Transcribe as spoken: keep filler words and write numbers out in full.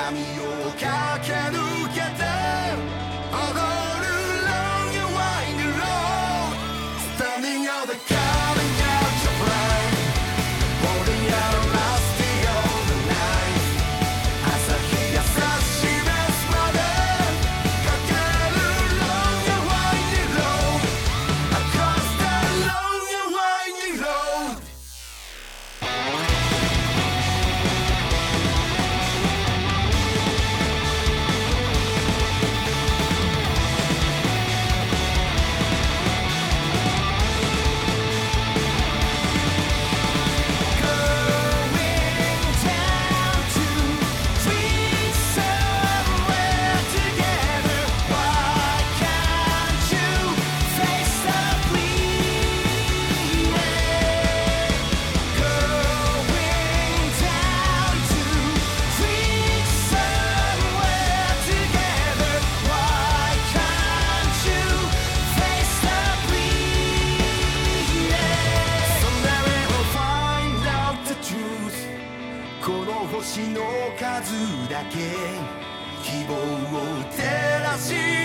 波を駆け抜けて踊る Long and winding road Standing out the calling out your pride Holding out rusty on the night 朝日が差し出すまで駆ける Long and winding road Across the long and winding roadこの星の数だけ希望を照らし